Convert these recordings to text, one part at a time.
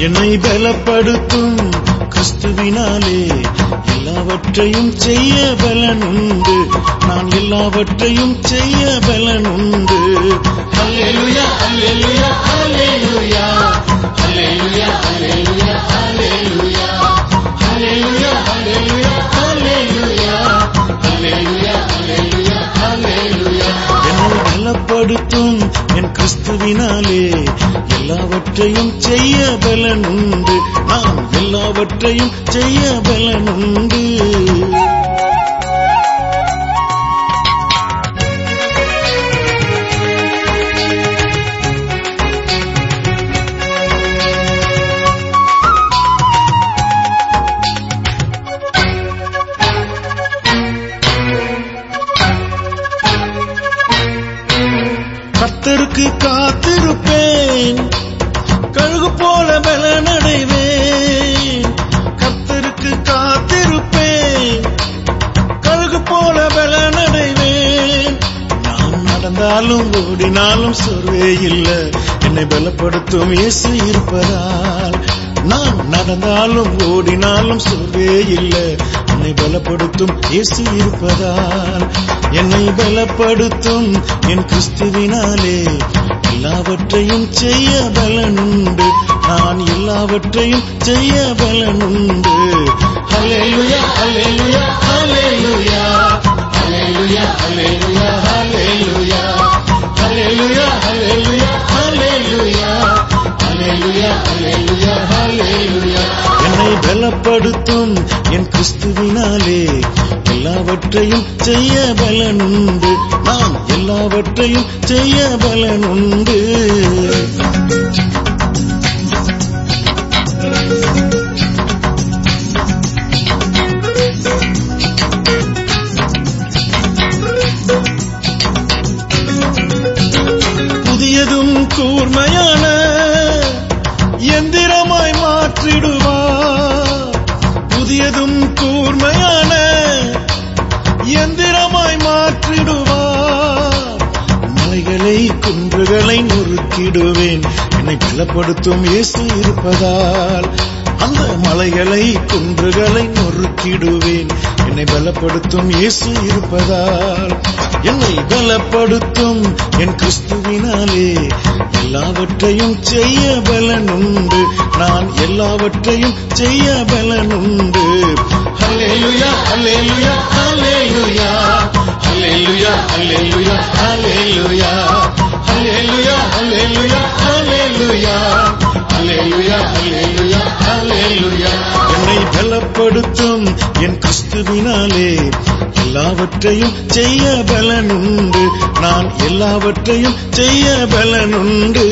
என்னை பலப்படுத்தும் கிறிஸ்துவினாலே எல்லாவற்றையும் செய்ய பலனுண்டு. நான் எல்லாவற்றையும் செய்ய பலனுண்டு. அல்லேலூயா அல்லேலூயா அல்லேலூயா அல்லேலூயா அல்லேலூயா அல்லேலூயா அல்லேலூயா அல்லேலூயா அல்லேலூயா அல்லேலூயா அல்லேலூயா அல்லேலூயா. என்னை பலப்படுத்தும் என் கிறிஸ்துவினாலே எல்லாவற்றையும் செய்ய பலனுண்டு. நான் எல்லாவற்றையும் செய்ய பலனுண்டு. கர்த்தருக்கு காத்திருப்பேன், கழுகு போல பலனடைவேன். கர்த்தருக்கு காத்திருப்பேன், கழுகு போல பலனடைவேன். நான் நடந்தாலும் ஓடினாலும் சோர்வே இல்லை, என்னை பலப்படுத்தும் இயேசு இருப்பதால். நான் நடந்தாலும் ஓடினாலும் சோர்வே இல்லை, என்னை பலப்படுத்தும் இயேசு இருப்பதால். என்னை பலப்படுத்தும் என் கிறிஸ்துவினாலே எல்லாவற்றையும் செய்ய பலனுண்டு. நான் எல்லாவற்றையும் செய்ய பலனுண்டு. அல்லேலூயா அல்லேலூயா அல்லேலூயா அல்லேலூயா அல்லேலூயா அல்லேலூயா அல்லேலூயா அல்லேலூயா அல்லேலூயா அல்லேலூயா அல்லேலூயா அல்லேலூயா. என்னை பலப்படுத்தும் என் கிறிஸ்துவினாலே எல்லாவற்றையும் செய்ய பலனுண்டு. நான் எல்லாவற்றையும் செய்ய பலனுண்டு. புதியதும் கூர்மையான எந்திரமாய் மாற்றிடுவார். புதியதும் கூர்மையான எந்திரமாய் மாற்றிடுவார். மலைகளை குன்றுகளை நொறுக்கிடுவேன், என்னை பலப்படுத்தும் இயேசு இருப்பதால். அந்த மலைகளை குன்றுகளை நொறுக்கிடுவேன், என்னை பலப்படுத்தும் இயேசு இருப்பதால். என்னை பலப்படுத்தும் என் கிறிஸ்துவினாலே எல்லாவற்றையும் செய்ய பலனுண்டு. நான் எல்லாவற்றையும் செய்ய பலனுண்டு. அல்லேலூயா அல்லேலூயா அல்லேலூயா அல்லேலூயா அல்லேலூயா அல்லேலூயா அல்லேலூயா அல்லேலூயா அல்லேலூயா அல்லேலூயா அல்லேலூயா அல்லேலூயா. என்னை பலப்படுத்தும் என் கிறிஸ்துவினாலே எல்லாவற்றையும் செய்ய பலனுண்டு. நான் எல்லாவற்றையும் செய்ய பலனுண்டு.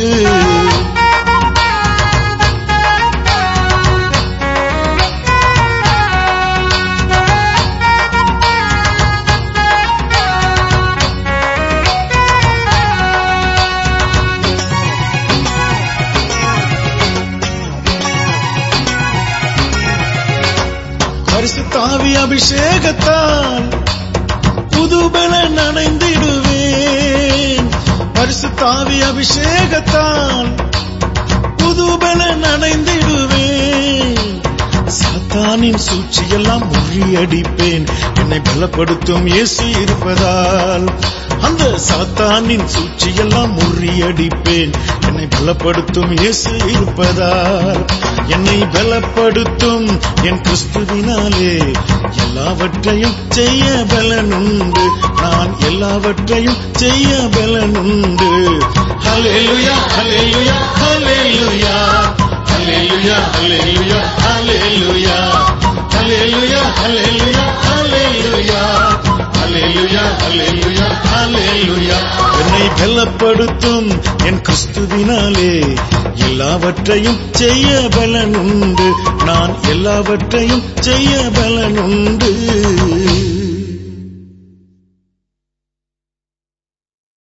பரிசுத்தாவி அபிஷேகத்தால் புதுபலன் அடைந்திடுவேன். பரிசுத்தாவி அபிஷேகத்தால் புதுபலன் அடைந்திடுவேன். சாத்தானின் சூழ்ச்சியெல்லாம் முறியடிப்பேன், என்னை பலப்படுத்தும் இயேசு இருப்பதால். அந்த சாத்தானின் சூழ்ச்சியெல்லாம் முறியடிப்பேன், என்னை பலப்படுத்தும் இயேசு இருப்பதால். என்னை பலப்படுத்தும் என் கிறிஸ்துவினாலே எல்லாவற்றையும் செய்ய பலனுண்டு. நான் எல்லாவற்றையும் செய்ய பலனுண்டு. அல்லேலூயா அல்லேலூயா அல்லேலூயா அல்லேலூயா அல்லேலூயா அல்லேலூயா அல்லேலூயா அல்லேலூயா அல்லேலூயா அல்லேலூயா அல்லேலூயா அல்லேலூயா. என்னை பலப்படுத்தும் என் கிறிஸ்துவினாலே எல்லாவற்றையும் செய்ய பலனுண்டு. நான் எல்லாவற்றையும் செய்ய பலனுண்டு.